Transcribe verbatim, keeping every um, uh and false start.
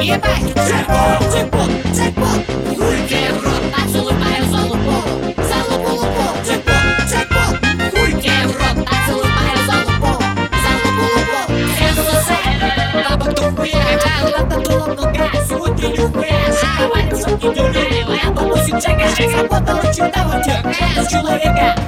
Ебать, джекпот, джекпот, джекпот. Хуйте в рот, поцелуй мою залупу, залупу лупу. Джекпот, джекпот, хуйте в рот, поцелуй мою залупу, залупу лупу. СССР, бабок дохуя, надо было много, сегодня нихуя. Шаровали в шутки дюрей, моя бабуся Джека, сработала чертова тёрка с человека.